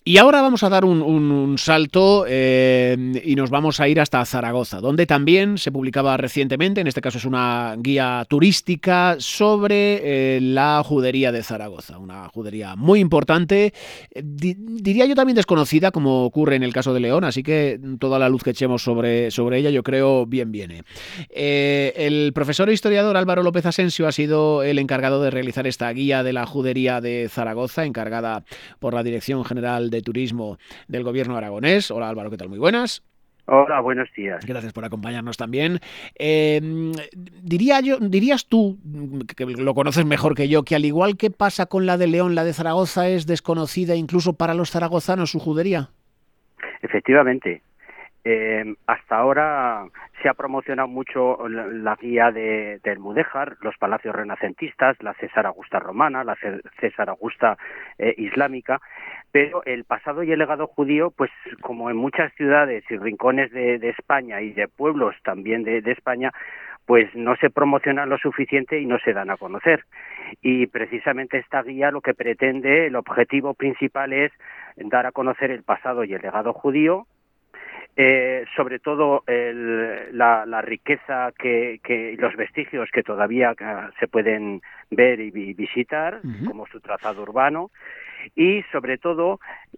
Y ahora vamos a dar un salto y nos vamos a ir hasta Zaragoza, donde también se publicaba recientemente, en este caso es una guía turística sobre la judería de Zaragoza, una judería muy importante, diría yo también desconocida, como ocurre en el caso de León, así que toda la luz que echemos sobre ella yo creo bien viene. El profesor e historiador Álvaro López Asensio ha sido el encargado de realizar esta guía de la judería de Zaragoza, encargada por la Dirección General de Turismo del Gobierno aragonés. Hola Álvaro, ¿qué tal? Muy buenas. Hola, buenos días. Gracias por acompañarnos también. Dirías tú, que lo conoces mejor que yo, que al igual que pasa con la de León, la de Zaragoza es desconocida incluso para los zaragozanos su judería. Efectivamente, hasta ahora se ha promocionado mucho la guía del Mudéjar, los palacios renacentistas, la César Augusta romana, la César Augusta islámica, pero el pasado y el legado judío, pues como en muchas ciudades y rincones de España y de pueblos también de España, pues no se promocionan lo suficiente y no se dan a conocer. Y precisamente esta guía lo que pretende, el objetivo principal es dar a conocer el pasado y el legado judío, sobre todo la riqueza que los vestigios que todavía se pueden ver y visitar, Uh-huh. como su trazado urbano, y sobre todo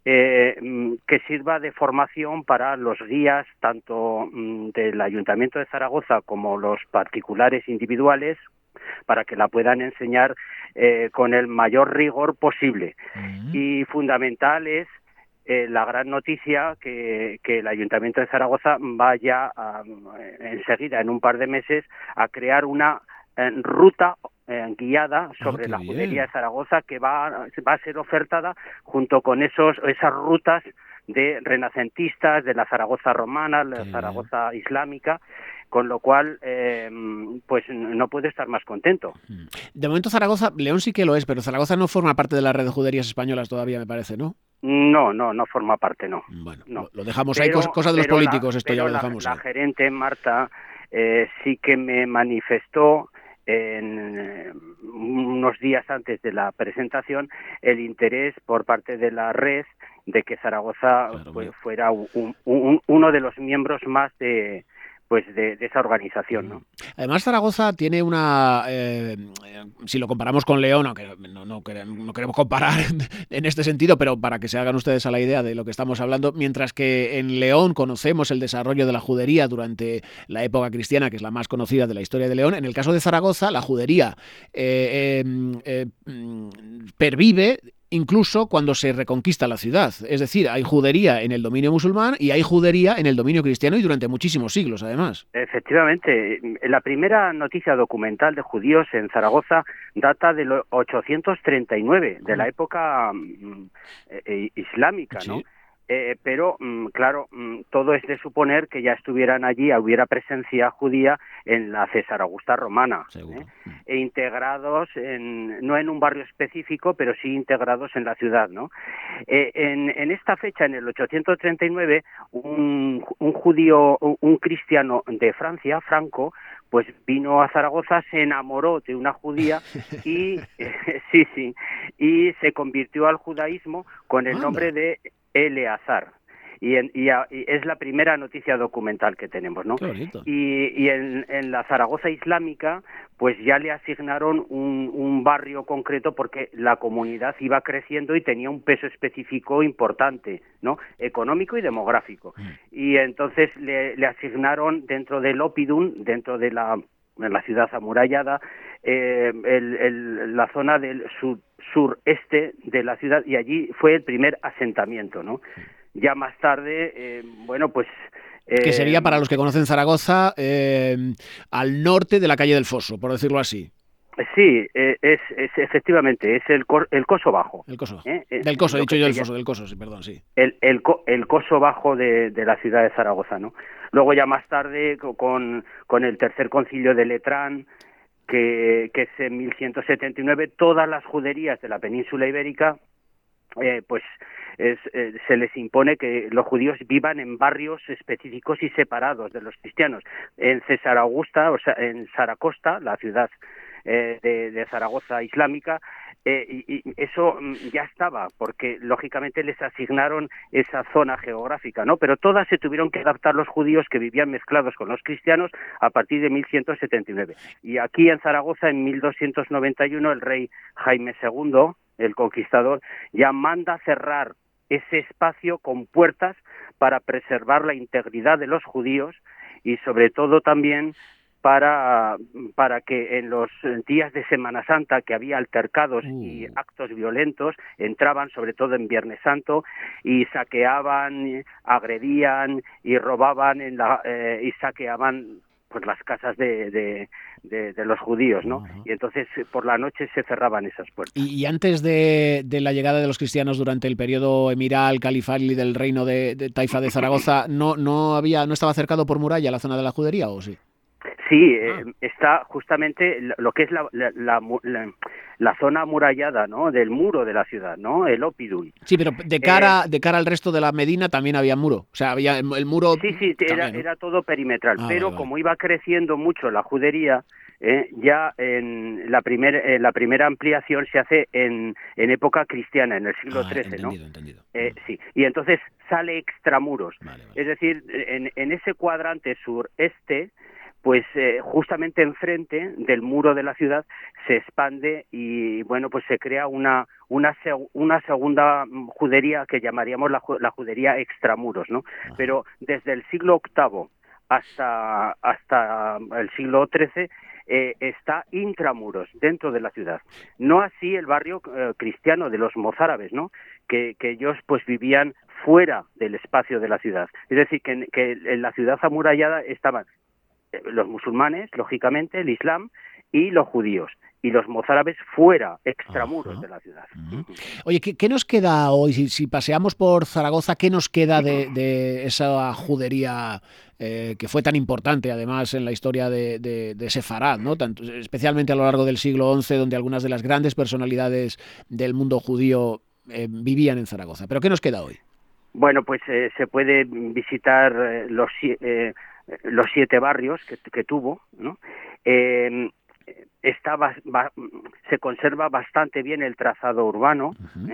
que sirva de formación para los guías tanto del Ayuntamiento de Zaragoza como los particulares individuales, para que la puedan enseñar con el mayor rigor posible. Uh-huh. Y fundamental es la gran noticia que el Ayuntamiento de Zaragoza vaya enseguida, en un par de meses, a crear una ruta guiada Ah, sobre qué la judería bien. de Zaragoza que va a ser ofertada junto con esas rutas de renacentistas, de la Zaragoza romana, la Qué bien. Zaragoza islámica, con lo cual pues no puedo estar más contento. De momento Zaragoza, León sí que lo es, pero Zaragoza no forma parte de la red de juderías españolas todavía, me parece, ¿no? No forma parte, no. Bueno, No, lo dejamos ahí, pero cosa de los pero la políticos, esto ya pero lo la, dejamos la ahí. gerente Marta sí que me manifestó en unos días antes de la presentación el interés por parte de la red de que Zaragoza Claro, pues hombre. fuera uno de los miembros más de esa organización, ¿no? Además, Zaragoza tiene si lo comparamos con León, aunque no queremos comparar en este sentido, pero para que se hagan ustedes a la idea de lo que estamos hablando, mientras que en León conocemos el desarrollo de la judería durante la época cristiana, que es la más conocida de la historia de León, en el caso de Zaragoza, la judería pervive incluso cuando se reconquista la ciudad. Es decir, hay judería en el dominio musulmán y hay judería en el dominio cristiano y durante muchísimos siglos, además. Efectivamente, la primera noticia documental de judíos en Zaragoza data de los 839, de la época islámica, ¿no? Sí, Pero, claro, todo es de suponer que ya estuvieran allí, hubiera presencia judía en la César Augusta romana, seguro. e integrados, no en un barrio específico, pero sí integrados en la ciudad, ¿no? En esta fecha, en el 839, un judío, un cristiano de Francia, Franco, pues vino a Zaragoza, se enamoró de una judía y sí, y se convirtió al judaísmo con el nombre Anda, de Eleazar. Y es la primera noticia documental que tenemos, ¿no? qué bonito. Y en la Zaragoza islámica, pues ya le asignaron un barrio concreto porque la comunidad iba creciendo y tenía un peso específico importante, ¿no? Económico y demográfico. Y entonces le asignaron dentro del Opidum, dentro de la ciudad amurallada, la zona del sureste de la ciudad, y allí fue el primer asentamiento, ¿no? Ya más tarde, bueno, pues Que sería, para eh, los que conocen Zaragoza, al norte de la calle del Foso, por decirlo así. sí, efectivamente, es el Coso Bajo, El Coso. Del Coso, he lo dicho que yo del sería Foso, del Coso, sí, perdón, sí. el Coso Bajo de la ciudad de Zaragoza, ¿no? Luego ya más tarde, con el tercer concilio de Letrán, que es en 1179, todas las juderías de la península ibérica, pues se les impone que los judíos vivan en barrios específicos y separados de los cristianos. En César Augusta, o sea, en Zaracosta, la ciudad de Zaragoza islámica, y eso ya estaba, porque lógicamente les asignaron esa zona geográfica, ¿no? Pero todas se tuvieron que adaptar los judíos que vivían mezclados con los cristianos a partir de 1179. Y aquí en Zaragoza, en 1291, el rey Jaime II, el conquistador, ya manda cerrar ese espacio con puertas para preservar la integridad de los judíos y sobre todo también para que en los días de Semana Santa, que había altercados y actos violentos, entraban sobre todo en Viernes Santo y saqueaban, agredían y robaban y saqueaban pues las casas de los judíos, ¿no? Y entonces por la noche se cerraban esas puertas. Y antes de la llegada de los cristianos durante el periodo emiral, califal y del reino de Taifa de Zaragoza, ¿no estaba cercado por muralla la zona de la judería, o sí? Sí, está justamente lo que es la zona amurallada, ¿no? Del muro de la ciudad, ¿no? El Opidum. Sí, pero de cara al resto de la Medina también había muro. O sea, había el muro. Sí, también, ¿no? era todo perimetral. Pero vale. Como iba creciendo mucho la judería, ya en la primera ampliación se hace en época cristiana, en el siglo XIII, ¿no? Entendido. Sí, y entonces sale extramuros. Vale. Es decir, en ese cuadrante sureste, pues justamente enfrente del muro de la ciudad se expande y bueno, pues se crea una segunda judería que llamaríamos la judería extramuros, ¿no? Ajá. Pero desde el siglo VIII hasta el siglo XIII está intramuros, dentro de la ciudad. No así el barrio cristiano de los mozárabes, ¿no? Que ellos pues vivían fuera del espacio de la ciudad. Es decir, que en la ciudad amurallada estaban los musulmanes, lógicamente, el Islam y los judíos, y los mozárabes fuera, extramuros de la ciudad. Oye, ¿qué nos queda hoy? Si paseamos por Zaragoza, ¿qué nos queda de esa judería que fue tan importante, además, en la historia de Sefarad, ¿no? Especialmente a lo largo del siglo XI, donde algunas de las grandes personalidades del mundo judío vivían en Zaragoza? ¿Pero qué nos queda hoy? Bueno, pues se puede visitar los 7 barrios que tuvo, ¿no? Se conserva bastante bien el trazado urbano,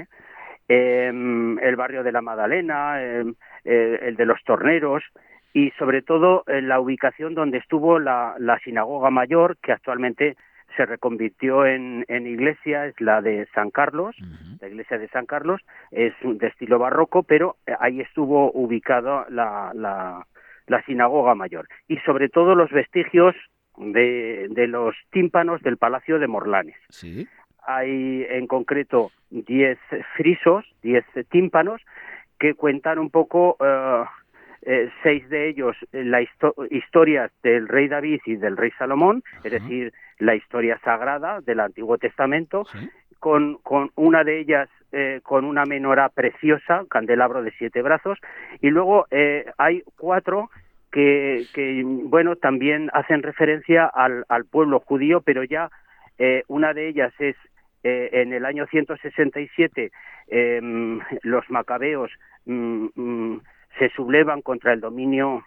el barrio de la Magdalena, el de los Torneros y sobre todo la ubicación donde estuvo la sinagoga mayor, que actualmente se reconvirtió en iglesia, es la de San Carlos, la iglesia de San Carlos, es de estilo barroco, pero ahí estuvo ubicada la sinagoga mayor y sobre todo los vestigios de los tímpanos del Palacio de Morlanes. ¿Sí? Hay en concreto 10 frisos, 10 tímpanos que cuentan un poco, 6 de ellos historias del rey David y del rey Salomón, es decir, la historia sagrada del Antiguo Testamento, ¿sí? Con una de ellas con una menorá preciosa, candelabro de 7 brazos, y luego hay 4 que bueno, también hacen referencia al pueblo judío, pero ya una de ellas es en el año 167 los macabeos se sublevan contra el dominio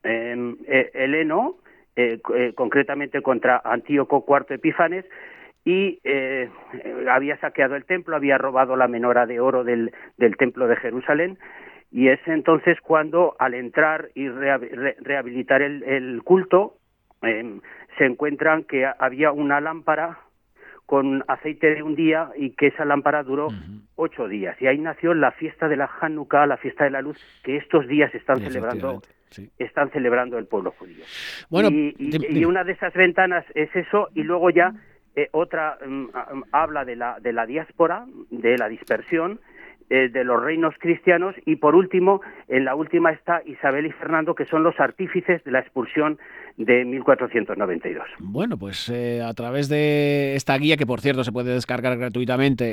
heleno, concretamente contra Antíoco IV Epífanes, y había saqueado el templo, había robado la menorá de oro del templo de Jerusalén, y es entonces cuando al entrar y rehabilitar el culto se encuentran que había una lámpara con aceite de un día y que esa lámpara duró 8 días. Y ahí nació la fiesta de la Hanukkah, la fiesta de la luz, que estos días están celebrando, sí, están celebrando el pueblo judío. Bueno, y una de esas ventanas es eso, y luego ya otra habla de la diáspora, de la dispersión, de los reinos cristianos, y por último, en la última está Isabel y Fernando, que son los artífices de la expulsión de 1492. Bueno, pues a través de esta guía, que por cierto se puede descargar gratuitamente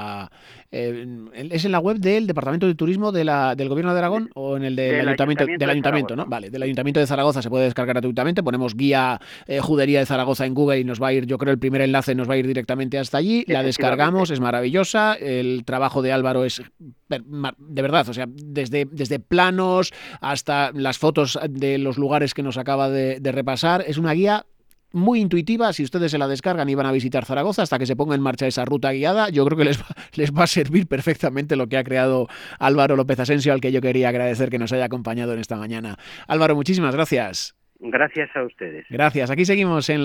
¿es en la web del Departamento de Turismo del Gobierno de Aragón o en el del Ayuntamiento, ¿no? Vale, del Ayuntamiento de Zaragoza se puede descargar gratuitamente. Ponemos guía Judería de Zaragoza en Google y nos va a ir, yo creo, el primer enlace nos va a ir directamente hasta allí. La descargamos, es maravillosa. El trabajo de Álvaro es de verdad, o sea, desde planos hasta las fotos de los lugares que nos acaba de repasar, es una guía muy intuitiva. Si ustedes se la descargan y van a visitar Zaragoza, hasta que se ponga en marcha esa ruta guiada, yo creo que les va a servir perfectamente lo que ha creado Álvaro López Asensio, al que yo quería agradecer que nos haya acompañado en esta mañana. Álvaro, muchísimas gracias. Gracias a ustedes. Gracias. Aquí seguimos en